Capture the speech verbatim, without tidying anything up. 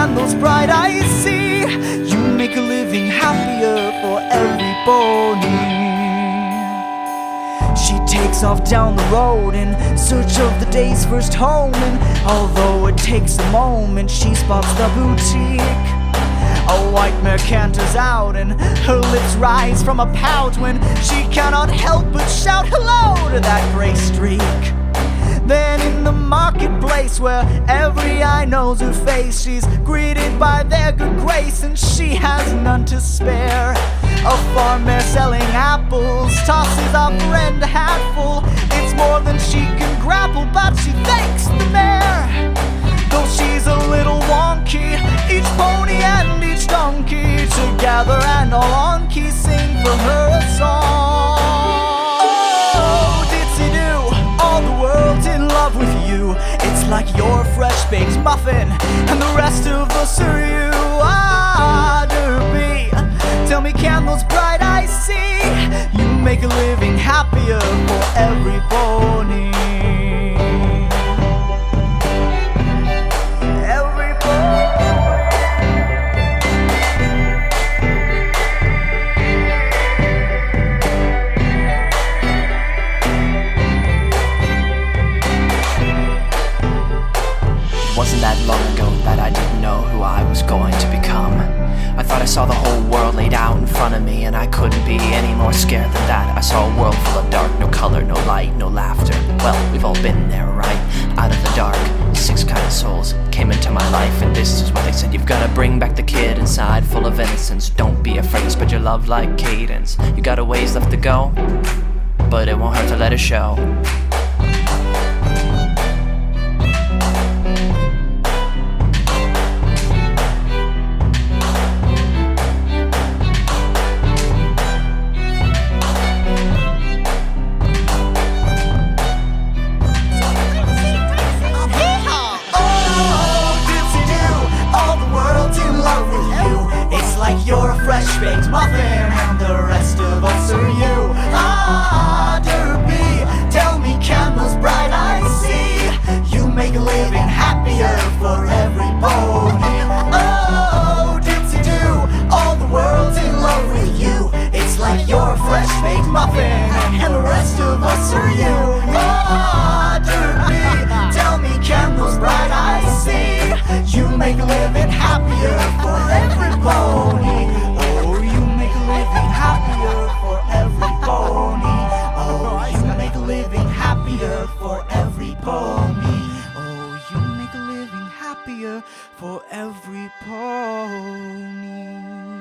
candles bright I see. You make a living happier for every pony. She takes off down the road in search of the day's first home, and although it takes a moment, she spots the boutique. A white mare canters out and her lips rise from a pout when she cannot help but shout hello to that gray streak. Then in the marketplace where every eye knows her face, she's greeted by their good grace and she has none to spare. A farm mare selling apples tosses our friend a hatful. It's more than she can grapple, but she thanks the mare. Though she's a little wonky, each pony and each donkey together and all on key sing for her a song. Oh, ditsy-do, all the world's in love with you. It's like your fresh baked muffin and the rest of us are you. Ah, Derby, tell me candles bright I see. You make a living happier for every pony. Wasn't that long ago that I didn't know who I was going to become. I thought I saw the whole world laid out in front of me, and I couldn't be any more scared than that. I saw a world full of dark, no color, no light, no laughter. Well, we've all been there, right? Out of the dark, six kind of souls came into my life, and this is what they said. You've gotta bring back the kid inside, full of innocence. Don't be afraid, spread your love like cadence. You got a ways left to go, but it won't hurt to let it show. You're a fresh baked muffin and the rest of us are you. Ah, Derby, tell me candles bright I see. You make a living happier for every pony. Oh, dipsy-do, all the world's in love with you. It's like you're a fresh baked muffin and the rest of us are you. Ah, Derby, tell me candles bright I see. You make a living happier for every pony. Oh, you make a living happier for every pony. Oh, you make a living happier for every pony. Oh, you make a living happier for every pony.